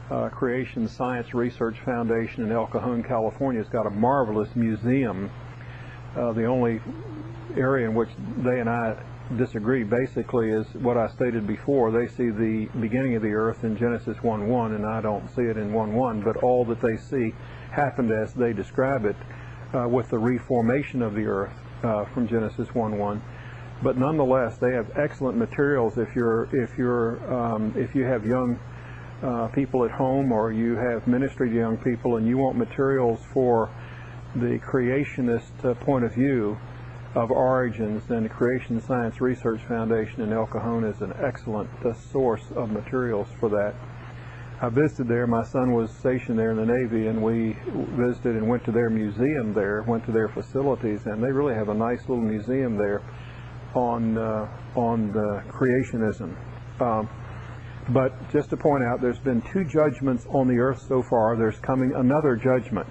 Creation Science Research Foundation in El Cajon, California, has got a marvelous museum. The only area in which they and I disagree basically is what I stated before. They see the beginning of the earth in Genesis 1:1, and I don't see it in 1:1, but all that they see happened as they describe it with the reformation of the earth from Genesis 1:1. But nonetheless, they have excellent materials. If you have young people at home, or you have ministry to young people, and you want materials for the creationist point of view of origins, then the Creation Science Research Foundation in El Cajon is an excellent source of materials for that. I visited there. My son was stationed there in the Navy, and we visited and went to their museum there, went to their facilities, and they really have a nice little museum there on the creationism. But just to point out, there's been 2 judgments on the earth so far. There's coming another judgment.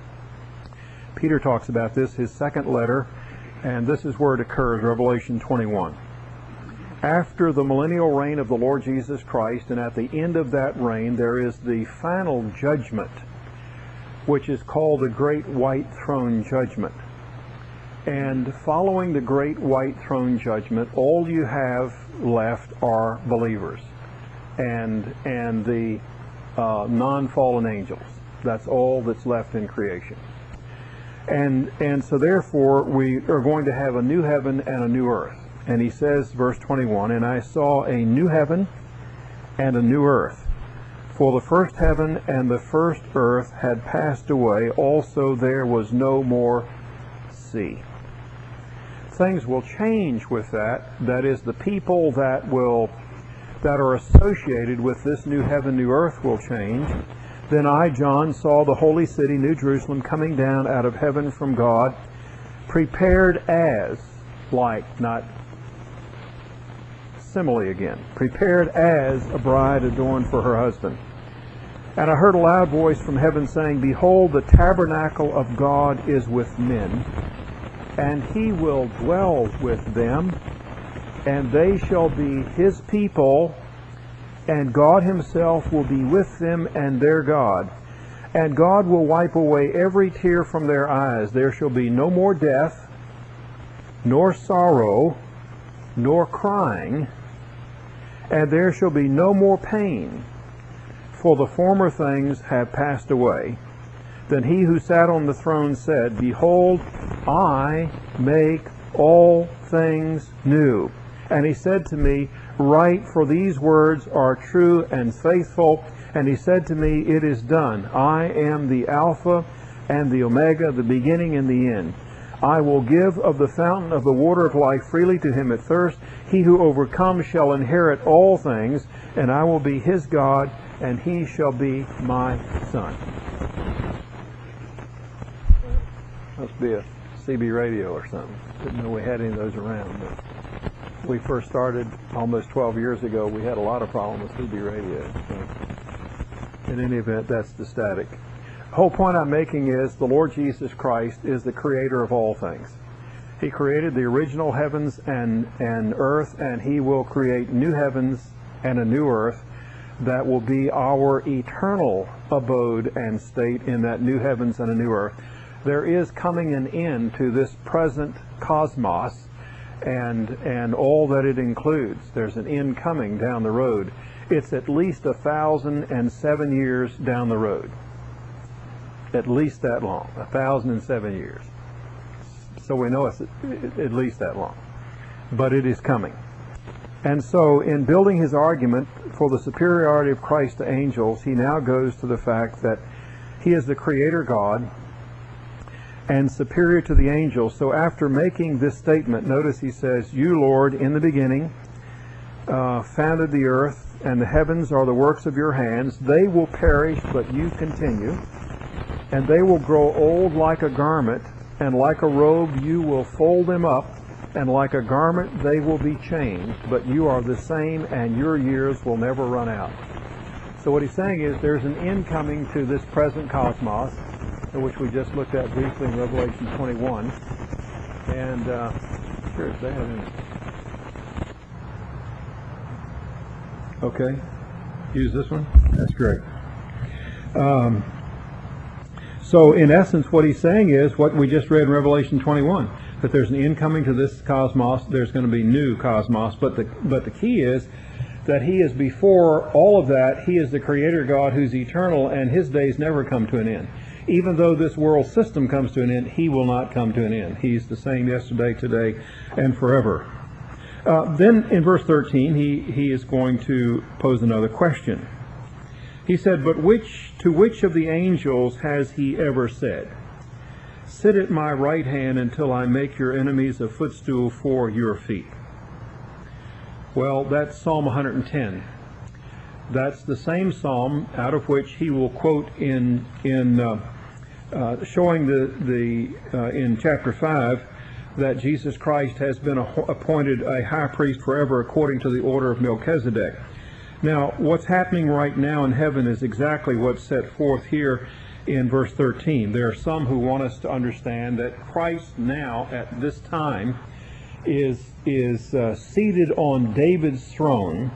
Peter talks about this, his second letter, and this is where it occurs, Revelation 21. After the millennial reign of the Lord Jesus Christ, and at the end of that reign, there is the final judgment, which is called the Great White Throne Judgment. And following the Great White Throne Judgment, all you have left are believers and the non-fallen angels. That's all that's left in creation. And so therefore we are going to have a new heaven and a new earth. And he says, verse 21, "And I saw a new heaven and a new earth. For the first heaven and the first earth had passed away, also there was no more sea." Things will change with that. That is, the people that are associated with this new heaven, new earth will change. "Then I, John, saw the holy city, New Jerusalem, coming down out of heaven from God, prepared as," like, not simile again, "prepared as a bride adorned for her husband. And I heard a loud voice from heaven saying, Behold, the tabernacle of God is with men, and he will dwell with them, and they shall be his people, and God himself will be with them and their God. And God will wipe away every tear from their eyes. There shall be no more death, nor sorrow, nor crying, and there shall be no more pain, for the former things have passed away. Then he who sat on the throne said, Behold, I make all things new. And he said to me, Write, for these words are true and faithful. And he said to me, It is done. I am the Alpha and the Omega, the beginning and the end. I will give of the fountain of the water of life freely to him that thirsts. He who overcomes shall inherit all things, and I will be his God, and he shall be my son. Must be a CB radio or something. Didn't know we had any of those around. But we first started almost 12 years ago. We had a lot of problems with CB radio. So in any event, that's the static. The whole point I'm making is the Lord Jesus Christ is the creator of all things. He created the original heavens and earth, and he will create new heavens and a new earth that will be our eternal abode and state in that new heavens and a new earth. There is coming an end to this present cosmos and all that it includes. There's an end coming down the road. It's at least 1,007 years down the road. At least that long, 1,007 years. So we know it's at least that long. But it is coming. And so in building his argument for the superiority of Christ to angels, he now goes to the fact that he is the creator God and superior to the angels. So after making this statement, notice he says, You, Lord, in the beginning, founded the earth, and the heavens are the works of your hands. They will perish, but you continue. And they will grow old like a garment, and like a robe you will fold them up, and like a garment they will be changed. But you are the same, and your years will never run out. So what he's saying is there's an end coming to this present cosmos, which we just looked at briefly in Revelation 21. And sure it's that, isn't it? Okay, use this one. That's great. So in essence, what he's saying is what we just read in Revelation 21, that there's an end coming to this cosmos, there's going to be new cosmos, but the key is that he is before all of that. He is the Creator God who's eternal, and his days never come to an end. Even though this world system comes to an end, he will not come to an end. He's the same yesterday, today, and forever. Then in verse 13, he is going to pose another question. He said, "But to which of the angels has he ever said, 'Sit at my right hand until I make your enemies a footstool for your feet'?" Well, that's Psalm 110. That's the same psalm out of which he will quote in showing in chapter 5 that Jesus Christ has been appointed a high priest forever according to the order of Melchizedek. Now, what's happening right now in heaven is exactly what's set forth here in verse 13. There are some who want us to understand that Christ now, at this time, is seated on David's throne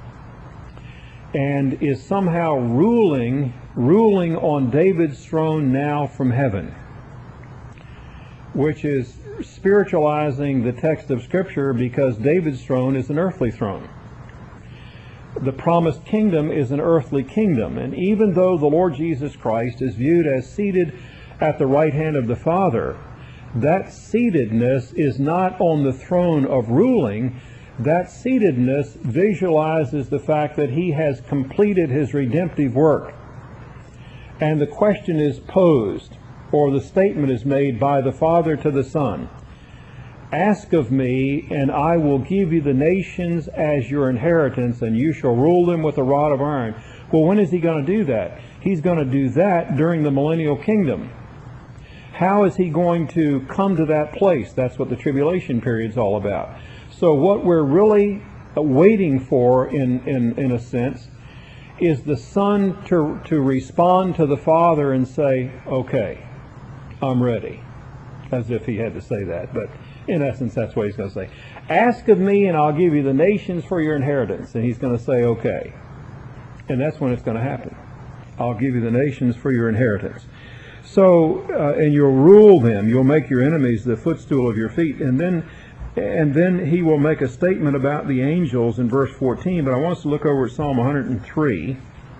and is somehow ruling on David's throne now from heaven, which is spiritualizing the text of Scripture, because David's throne is an earthly throne. The promised kingdom is an earthly kingdom, and even though the Lord Jesus Christ is viewed as seated at the right hand of the Father, that seatedness is not on the throne of ruling. That seatedness visualizes the fact that he has completed his redemptive work. And the question is posed, or the statement is made by the Father to the Son: "Ask of me, and I will give you the nations as your inheritance, and you shall rule them with a rod of iron." Well, when is he going to do that? He's going to do that during the millennial kingdom. How is he going to come to that place? That's what the tribulation period is all about. So what we're really waiting for, in a sense, is the Son to respond to the Father and say, "Okay, I'm ready," as if he had to say that, but in essence that's what he's going to say. "Ask of me and I'll give you the nations for your inheritance," and he's going to say, "Okay," and that's when it's going to happen. "I'll give you the nations for your inheritance." So, and you'll rule them, you'll make your enemies the footstool of your feet, and then he will make a statement about the angels in verse 14. But I want us to look over at Psalm 103,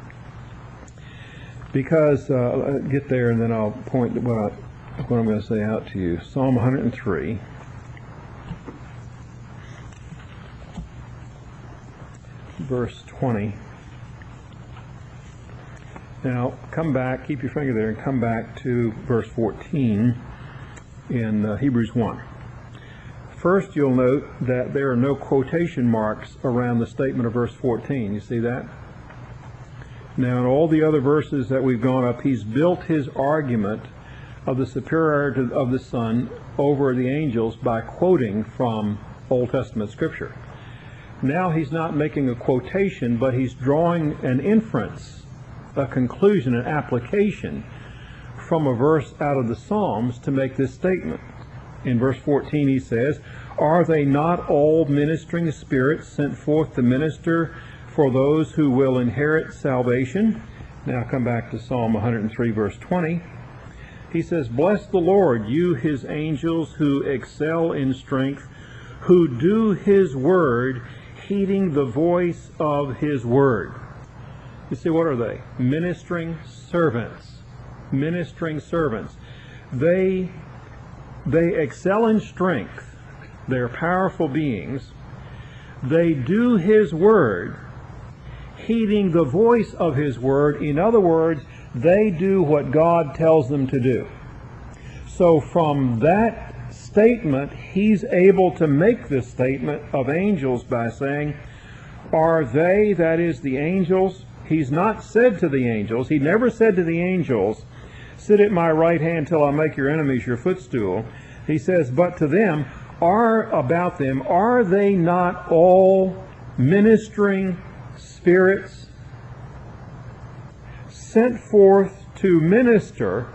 because get there and then I'll point what I'm going to say out to you. Psalm 103. Verse 20. Now, come back, keep your finger there, and come back to verse 14 in Hebrews 1. First, you'll note that there are no quotation marks around the statement of verse 14. You see that? Now, in all the other verses that we've gone up, he's built his argument of the superiority of the Son over the angels by quoting from Old Testament Scripture. Now he's not making a quotation, but he's drawing an inference, a conclusion, an application from a verse out of the Psalms to make this statement. In verse 14 he says, "Are they not all ministering spirits sent forth to minister for those who will inherit salvation?" Now come back to Psalm 103 verse 20. He says, "Bless the Lord, you his angels who excel in strength, who do his word, heeding the voice of his word." You see, what are they? Ministering servants. Ministering servants. They excel in strength. They're powerful beings. They do his word, heeding the voice of his word. In other words, they do what God tells them to do. So from that statement, he's able to make this statement of angels by saying, "Are they," that is the angels. He's not said to the angels, he never said to the angels, "Sit at my right hand till I make your enemies your footstool." He says, but to them, about them, "Are they not all ministering spirits sent forth to minister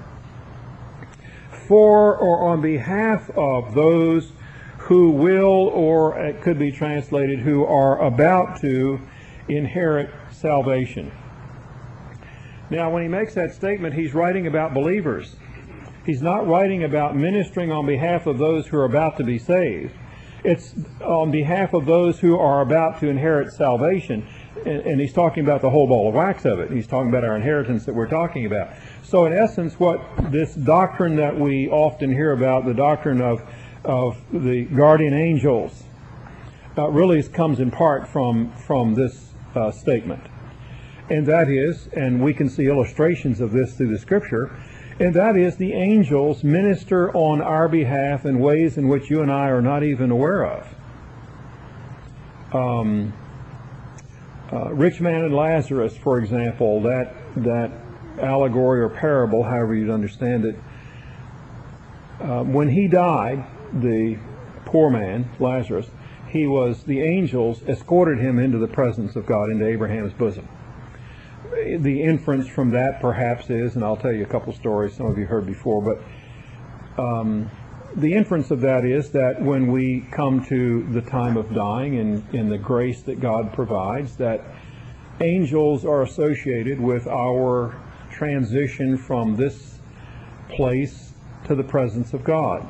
for or on behalf of those who will," or it could be translated, "who are about to inherit salvation"? Now, when he makes that statement, he's writing about believers. He's not writing about ministering on behalf of those who are about to be saved. It's on behalf of those who are about to inherit salvation. And he's talking about the whole ball of wax of it. He's talking about our inheritance that we're talking about. So in essence, what this doctrine that we often hear about, the doctrine of the guardian angels, really comes in part from this statement. And that is, and we can see illustrations of this through the Scripture, and that is the angels minister on our behalf in ways in which you and I are not even aware of. Rich man and Lazarus, for example, that allegory or parable, however you'd understand it, when he died, the poor man, Lazarus, the angels escorted him into the presence of God, into Abraham's bosom. The inference from that perhaps is, and I'll tell you a couple stories some of you heard before, but the inference of that is that when we come to the time of dying and in the grace that God provides, that angels are associated with our transition from this place to the presence of God.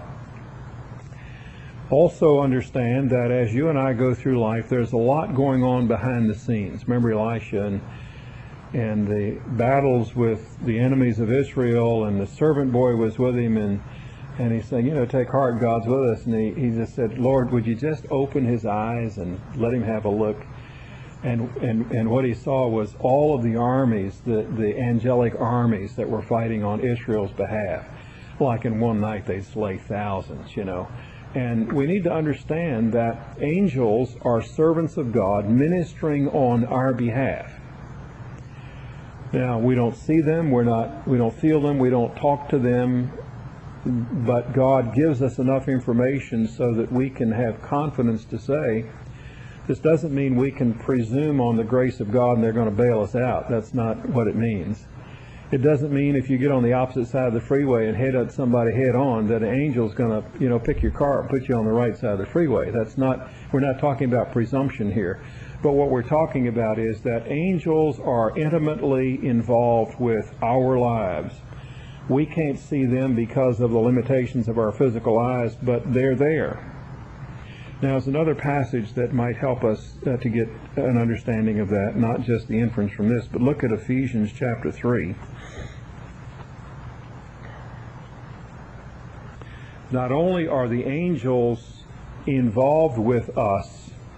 Also understand that as you and I go through life, there's a lot going on behind the scenes. Remember Elisha and the battles with the enemies of Israel, and the servant boy was with him, and he's saying, take heart, God's with us. And he just said, Lord, would you just open his eyes and let him have a look? And what he saw was all of the armies, the angelic armies that were fighting on Israel's behalf. Like in one night they'd slay thousands, And we need to understand that angels are servants of God ministering on our behalf. Now, we don't see them, we don't feel them, we don't talk to them, but God gives us enough information so that we can have confidence to say, this doesn't mean we can presume on the grace of God and they're going to bail us out. That's not what it means. It doesn't mean if you get on the opposite side of the freeway and head at somebody head on that an angel's going to, pick your car and put you on the right side of the freeway. We're not talking about presumption here. But what we're talking about is that angels are intimately involved with our lives. We can't see them because of the limitations of our physical eyes, but they're there. Now, there's another passage that might help us to get an understanding of that, not just the inference from this, but look at Ephesians chapter 3. Not only are the angels involved with us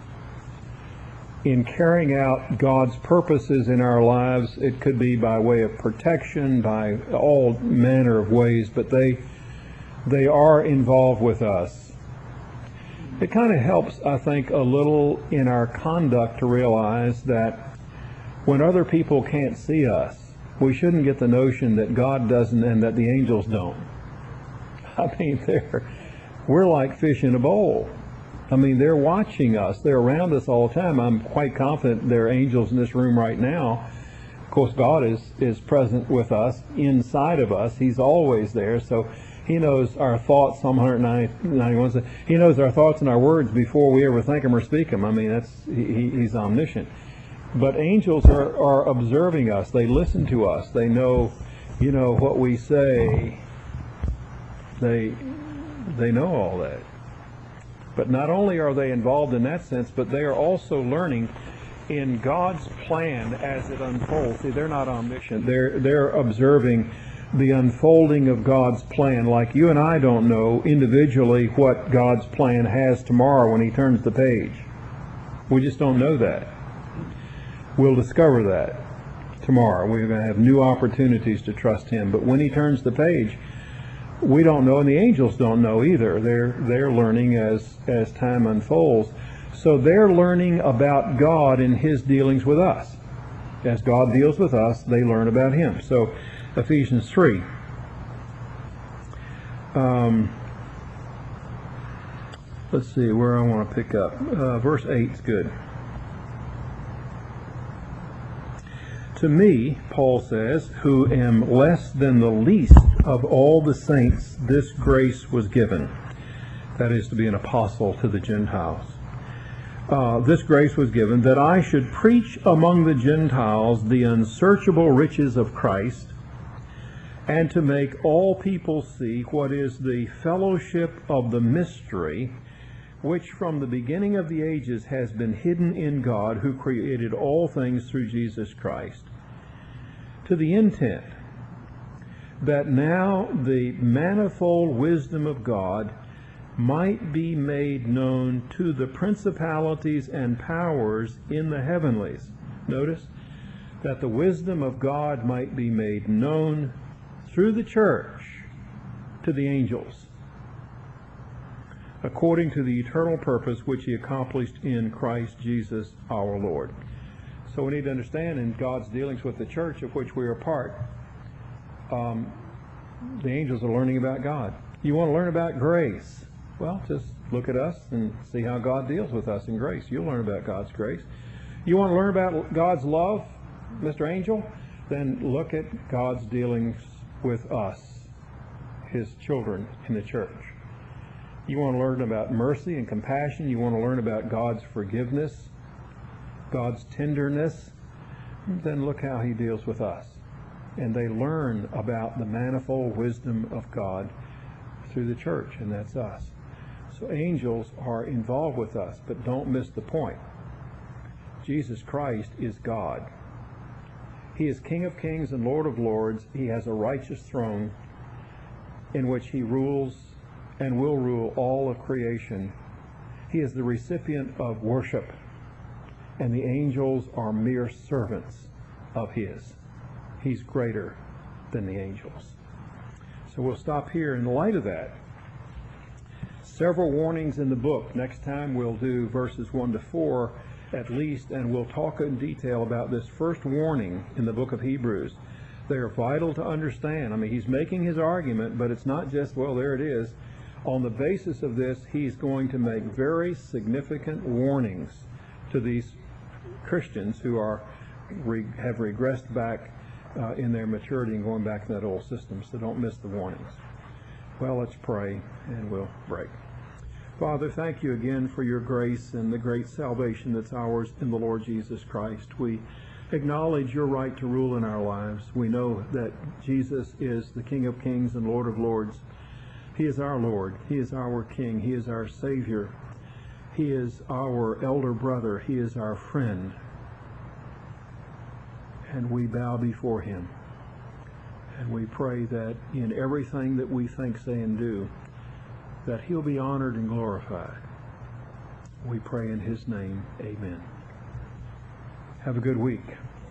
in carrying out God's purposes in our lives, it could be by way of protection, by all manner of ways, but they are involved with us. It kind of helps, I think, a little in our conduct to realize that when other people can't see us, we shouldn't get the notion that God doesn't and that the angels don't. I mean, we're like fish in a bowl. I mean, they're watching us. They're around us all the time. I'm quite confident there are angels in this room right now. Of course, God is present with us, inside of us. He's always there. So He knows our thoughts. Psalm 191 says, He knows our thoughts and our words before we ever think them or speak them. I mean, He's omniscient. But angels are observing us. They listen to us. They know, what we say. They know all that. But not only are they involved in that sense, but they are also learning in God's plan as it unfolds. See, they're not omniscient. They're observing the unfolding of God's plan, like you and I don't know individually what God's plan has tomorrow when He turns the page. We just don't know that. We'll discover that tomorrow. We're going to have new opportunities to trust Him. But when He turns the page, we don't know, and the angels don't know either. They're learning as time unfolds. So they're learning about God and His dealings with us. As God deals with us, they learn about Him. So Ephesians 3. Let's see where I want to pick up. Verse 8 is good. To me, Paul says, who am less than the least of all the saints, this grace was given. That is, to be an apostle to the Gentiles. this grace was given, that I should preach among the Gentiles the unsearchable riches of Christ, and to make all people see what is the fellowship of the mystery, which from the beginning of the ages has been hidden in God, who created all things through Jesus Christ, to the intent that now the manifold wisdom of God might be made known to the principalities and powers in the heavenlies. Notice that the wisdom of God might be made known through the church to the angels, according to the eternal purpose which he accomplished in Christ Jesus our Lord. So we need to understand in God's dealings with the church, of which we are part, the angels are learning about God. You want to learn about grace? Well, just look at us and see how God deals with us in grace. You'll learn about God's grace. You want to learn about God's love, Mr. Angel? Then look at God's dealings with us, his children in the church. You want to learn about mercy and compassion. You want to learn about God's forgiveness, God's tenderness. Then look how he deals with us. And they learn about the manifold wisdom of God through the church, and that's us. So angels are involved with us, but don't miss the point. Jesus Christ is God. He is King of kings and Lord of lords. He has a righteous throne in which he rules and will rule all of creation. He is the recipient of worship, and the angels are mere servants of his. He's greater than the angels. So we'll stop here. In the light of that, several warnings in the book. Next time we'll do verses 1 to 4 at least, and we'll talk in detail about this first warning in the book of Hebrews. They are vital to understand. I mean, he's making his argument, but it's not just, well, there it is. On the basis of this, he's going to make very significant warnings to these Christians who have regressed back in their maturity and going back to that old system. So don't miss the warnings. Well, let's pray and we'll break. Father, thank you again for your grace and the great salvation that's ours in the Lord Jesus Christ. We acknowledge your right to rule in our lives. We know that Jesus is the King of kings and Lord of lords. He is our Lord. He is our King. He is our Savior. He is our elder brother. He is our friend. And we bow before him. And we pray that in everything that we think, say, and do, that he'll be honored and glorified. We pray in his name. Amen. Have a good week.